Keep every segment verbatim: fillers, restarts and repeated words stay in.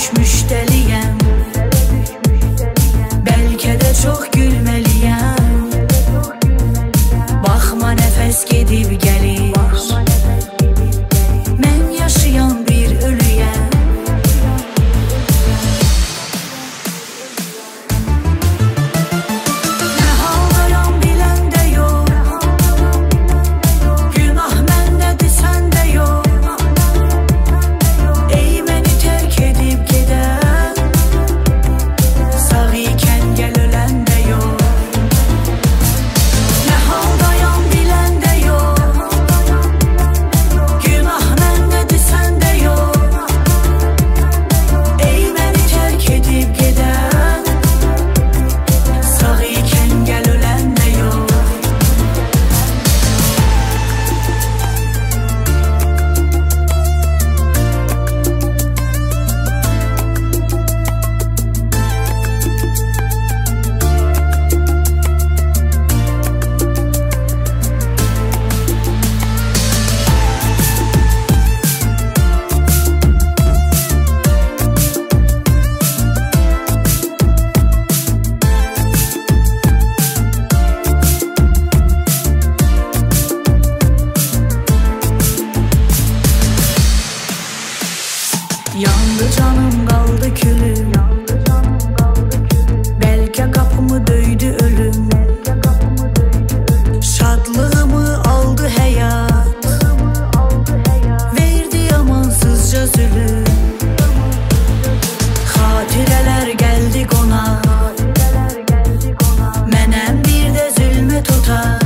düşmüş deliyəm, bəlkə də çox gülməliyəm. Baxma nəfəs gedib gəlir, mən yaşayan bir ölüyəm. Nə haldayam bilən də yox, günah məndədir səndə yox. Ey məni tərk edib gedən, sağ ikən gəl ölən də yox. Nə haldayam bilən də yox, günah məndədir səndə yox. Ey məni tərk edib gedən, sağ ikən gəl ölən də yox. Yandı canım qaldı külüm, bəlkə qapımı döydü ölüm. Şadlığımı aldı həyat, verdi amansızca zülüm. Xatirələr gəldi qonaq, mənəm bir də zülmə tutar.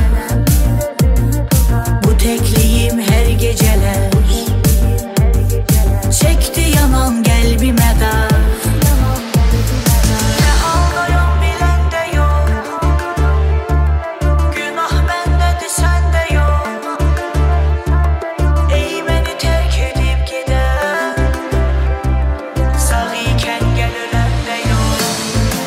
Bu təkliyim hər gecələr çekti yanan qəlbimə dar. Nə ağlayan bilən də yox, günah məndədir səndə yox. Ey məni tərk edib gedən, sağ ikən gəl ölən də yox.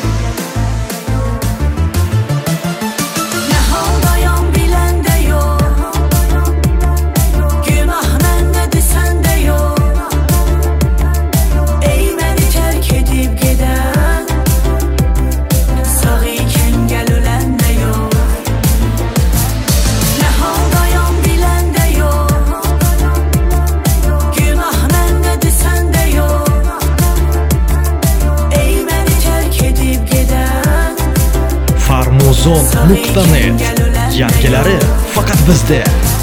Nə haldayam bilən də yox, günah məndədir səndə yox. Ey məni tərk edib gedən, sağ ikən gəl ölən də yox. Nə haldayam bilən də yox, günah məndədir səndə yox. Ey məni tərk edib gedən, farmuzon nuqta net. Yangilari faqat bizda.